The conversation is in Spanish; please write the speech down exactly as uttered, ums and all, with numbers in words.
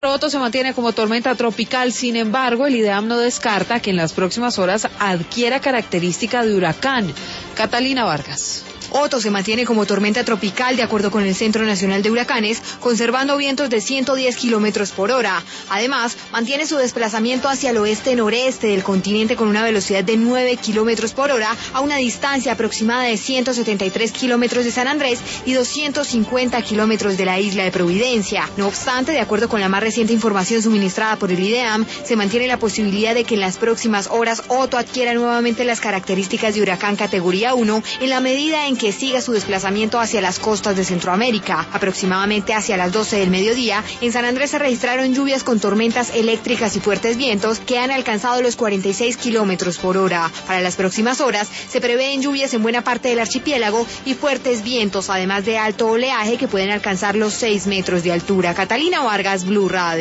Otto se mantiene como tormenta tropical, sin embargo, el IDEAM no descarta que en las próximas horas adquiera característica de huracán. Catalina Vargas. Otto se mantiene como tormenta tropical de acuerdo con el Centro Nacional de Huracanes, conservando vientos de ciento diez kilómetros por hora. Además, mantiene su desplazamiento hacia el oeste-noreste del continente con una velocidad de nueve kilómetros por hora a una distancia aproximada de ciento setenta y tres kilómetros de San Andrés y doscientos cincuenta kilómetros de la isla de Providencia. No obstante, de acuerdo con la más reciente información suministrada por el IDEAM, se mantiene la posibilidad de que en las próximas horas Otto adquiera nuevamente las características de huracán categoría uno en la medida en que siga su desplazamiento hacia las costas de Centroamérica. Aproximadamente hacia las doce del mediodía, en San Andrés se registraron lluvias con tormentas eléctricas y fuertes vientos que han alcanzado los cuarenta y seis kilómetros por hora. Para las próximas horas, se prevén lluvias en buena parte del archipiélago y fuertes vientos, además de alto oleaje que pueden alcanzar los seis metros de altura. Catalina Vargas, Blue Radio.